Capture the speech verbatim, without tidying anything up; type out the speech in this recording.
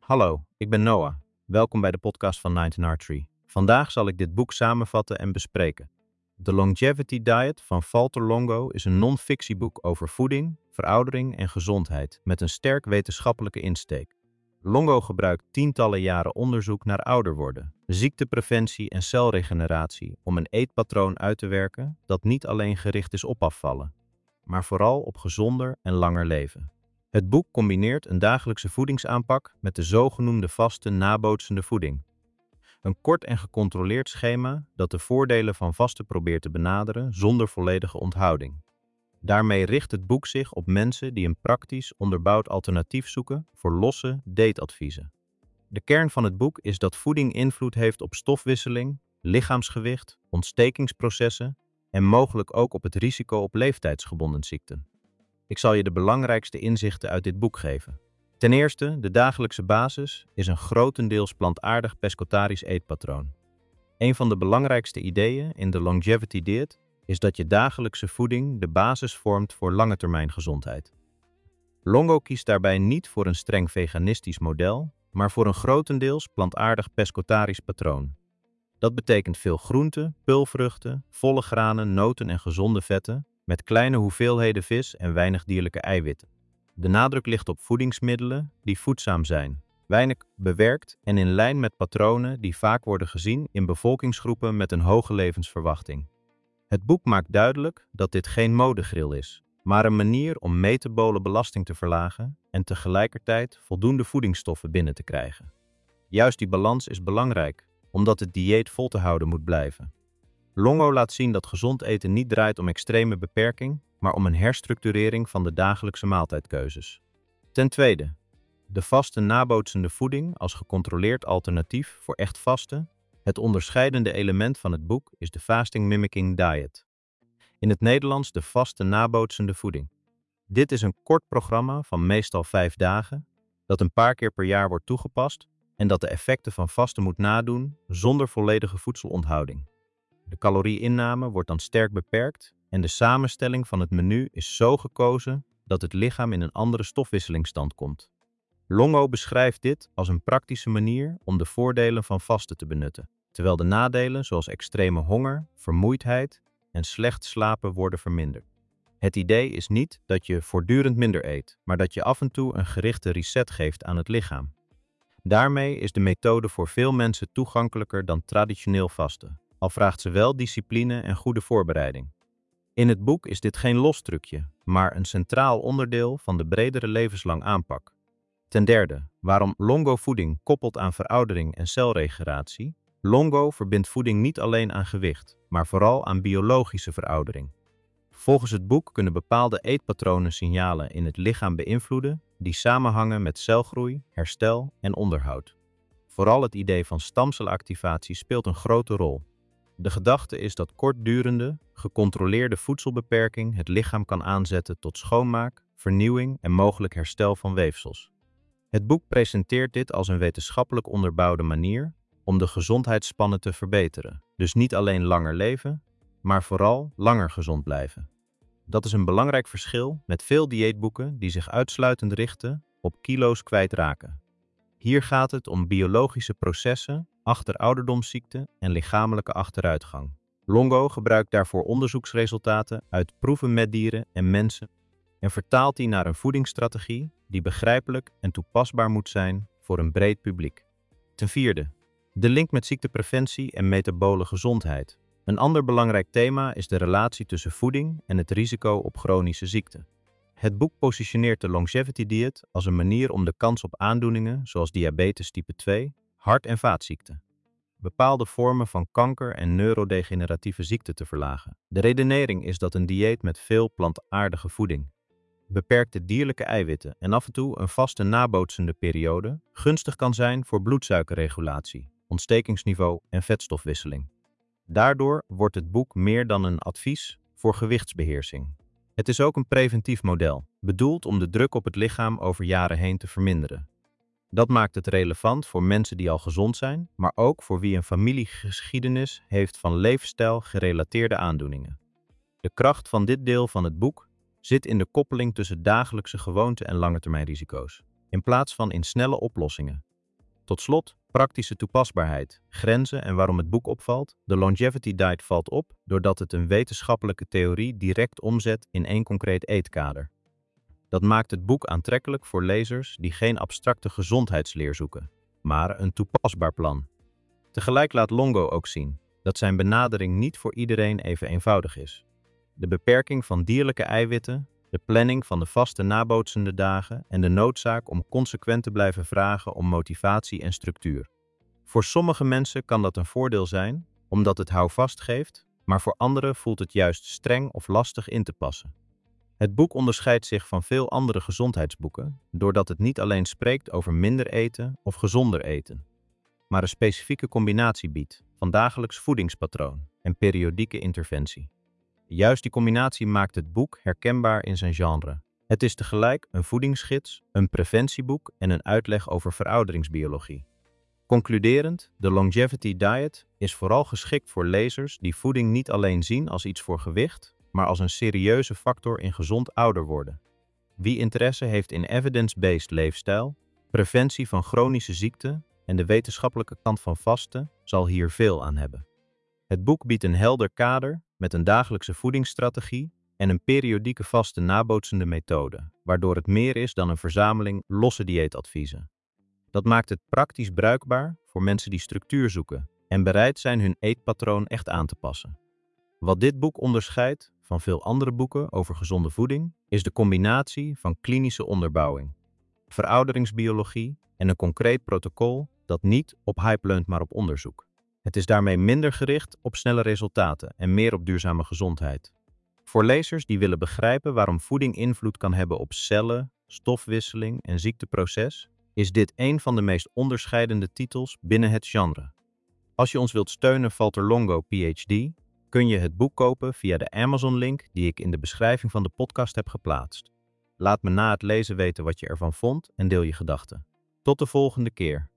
Hallo, ik ben Noah. Welkom bij de podcast van Nineteen Archery. Vandaag zal ik dit boek samenvatten en bespreken. The Longevity Diet van Valter Longo is een non-fictieboek over voeding, veroudering en gezondheid met een sterk wetenschappelijke insteek. Longo gebruikt tientallen jaren onderzoek naar ouder worden, ziektepreventie en celregeneratie om een eetpatroon uit te werken dat niet alleen gericht is op afvallen, maar vooral op gezonder en langer leven. Het boek combineert een dagelijkse voedingsaanpak met de zogenoemde vaste nabootsende voeding. Een kort en gecontroleerd schema dat de voordelen van vasten probeert te benaderen zonder volledige onthouding. Daarmee richt het boek zich op mensen die een praktisch onderbouwd alternatief zoeken voor losse dateadviezen. De kern van het boek is dat voeding invloed heeft op stofwisseling, lichaamsgewicht, ontstekingsprocessen en mogelijk ook op het risico op leeftijdsgebonden ziekten. Ik zal je de belangrijkste inzichten uit dit boek geven. Ten eerste, de dagelijkse basis is een grotendeels plantaardig pescetarisch eetpatroon. Een van de belangrijkste ideeën in de Longevity Diet is dat je dagelijkse voeding de basis vormt voor lange termijn gezondheid. Longo kiest daarbij niet voor een streng veganistisch model, maar voor een grotendeels plantaardig pescetarisch patroon. Dat betekent veel groenten, pulvruchten, volle granen, noten en gezonde vetten, met kleine hoeveelheden vis en weinig dierlijke eiwitten. De nadruk ligt op voedingsmiddelen die voedzaam zijn, weinig bewerkt en in lijn met patronen die vaak worden gezien in bevolkingsgroepen met een hoge levensverwachting. Het boek maakt duidelijk dat dit geen modegril is, maar een manier om metabolenbelasting te verlagen en tegelijkertijd voldoende voedingsstoffen binnen te krijgen. Juist die balans is belangrijk, omdat het dieet vol te houden moet blijven. Longo laat zien dat gezond eten niet draait om extreme beperking, maar om een herstructurering van de dagelijkse maaltijdkeuzes. Ten tweede, de vaste nabootsende voeding als gecontroleerd alternatief voor echt vasten. Het onderscheidende element van het boek is de Fasting Mimicking Diet. In het Nederlands de vaste nabootsende voeding. Dit is een kort programma van meestal vijf dagen, dat een paar keer per jaar wordt toegepast en dat de effecten van vasten moet nadoen zonder volledige voedselonthouding. De calorieinname wordt dan sterk beperkt en de samenstelling van het menu is zo gekozen dat het lichaam in een andere stofwisselingsstand komt. Longo beschrijft dit als een praktische manier om de voordelen van vasten te benutten, terwijl de nadelen zoals extreme honger, vermoeidheid en slecht slapen worden verminderd. Het idee is niet dat je voortdurend minder eet, maar dat je af en toe een gerichte reset geeft aan het lichaam. Daarmee is de methode voor veel mensen toegankelijker dan traditioneel vasten, al vraagt ze wel discipline en goede voorbereiding. In het boek is dit geen los trucje, maar een centraal onderdeel van de bredere levenslang aanpak. Ten derde, waarom Longo voeding koppelt aan veroudering en celregeneratie. Longo verbindt voeding niet alleen aan gewicht, maar vooral aan biologische veroudering. Volgens het boek kunnen bepaalde eetpatronen signalen in het lichaam beïnvloeden die samenhangen met celgroei, herstel en onderhoud. Vooral het idee van stamcelactivatie speelt een grote rol. De gedachte is dat kortdurende, gecontroleerde voedselbeperking het lichaam kan aanzetten tot schoonmaak, vernieuwing en mogelijk herstel van weefsels. Het boek presenteert dit als een wetenschappelijk onderbouwde manier om de gezondheidsspannen te verbeteren. Dus niet alleen langer leven, maar vooral langer gezond blijven. Dat is een belangrijk verschil met veel dieetboeken die zich uitsluitend richten op kilo's kwijtraken. Hier gaat het om biologische processen achter ouderdomsziekten en lichamelijke achteruitgang. Longo gebruikt daarvoor onderzoeksresultaten uit proeven met dieren en mensen en vertaalt die naar een voedingsstrategie die begrijpelijk en toepasbaar moet zijn voor een breed publiek. Ten vierde, de link met ziektepreventie en metabole gezondheid. Een ander belangrijk thema is de relatie tussen voeding en het risico op chronische ziekten. Het boek positioneert de Longevity Diet als een manier om de kans op aandoeningen zoals diabetes type twee, hart- en vaatziekten, bepaalde vormen van kanker en neurodegeneratieve ziekten te verlagen. De redenering is dat een dieet met veel plantaardige voeding, beperkte dierlijke eiwitten en af en toe een vaste nabootsende periode gunstig kan zijn voor bloedsuikerregulatie, ontstekingsniveau en vetstofwisseling. Daardoor wordt het boek meer dan een advies voor gewichtsbeheersing. Het is ook een preventief model, bedoeld om de druk op het lichaam over jaren heen te verminderen. Dat maakt het relevant voor mensen die al gezond zijn, maar ook voor wie een familiegeschiedenis heeft van levensstijl-gerelateerde aandoeningen. De kracht van dit deel van het boek zit in de koppeling tussen dagelijkse gewoonten en langetermijnrisico's. In plaats van in snelle oplossingen, Tot slot, praktische toepasbaarheid, grenzen en waarom het boek opvalt. De Longevity Diet valt op doordat het een wetenschappelijke theorie direct omzet in één concreet eetkader. Dat maakt het boek aantrekkelijk voor lezers die geen abstracte gezondheidsleer zoeken, maar een toepasbaar plan. Tegelijk laat Longo ook zien dat zijn benadering niet voor iedereen even eenvoudig is. De beperking van dierlijke eiwitten, de planning van de vaste nabootsende dagen en de noodzaak om consequent te blijven vragen om motivatie en structuur. Voor sommige mensen kan dat een voordeel zijn, omdat het houvast geeft, maar voor anderen voelt het juist streng of lastig in te passen. Het boek onderscheidt zich van veel andere gezondheidsboeken doordat het niet alleen spreekt over minder eten of gezonder eten, maar een specifieke combinatie biedt van dagelijks voedingspatroon en periodieke interventie. Juist die combinatie maakt het boek herkenbaar in zijn genre. Het is tegelijk een voedingsgids, een preventieboek en een uitleg over verouderingsbiologie. Concluderend, de Longevity Diet is vooral geschikt voor lezers die voeding niet alleen zien als iets voor gewicht, maar als een serieuze factor in gezond ouder worden. Wie interesse heeft in evidence-based leefstijl, preventie van chronische ziekten en de wetenschappelijke kant van vasten, zal hier veel aan hebben. Het boek biedt een helder kader met een dagelijkse voedingsstrategie en een periodieke vaste nabootsende methode, waardoor het meer is dan een verzameling losse dieetadviezen. Dat maakt het praktisch bruikbaar voor mensen die structuur zoeken en bereid zijn hun eetpatroon echt aan te passen. Wat dit boek onderscheidt van veel andere boeken over gezonde voeding, is de combinatie van klinische onderbouwing, verouderingsbiologie en een concreet protocol dat niet op hype leunt maar op onderzoek. Het is daarmee minder gericht op snelle resultaten en meer op duurzame gezondheid. Voor lezers die willen begrijpen waarom voeding invloed kan hebben op cellen, stofwisseling en ziekteproces, is dit een van de meest onderscheidende titels binnen het genre. Als je ons wilt steunen, Valter Longo P H D, kun je het boek kopen via de Amazon-link die ik in de beschrijving van de podcast heb geplaatst. Laat me na het lezen weten wat je ervan vond en deel je gedachten. Tot de volgende keer.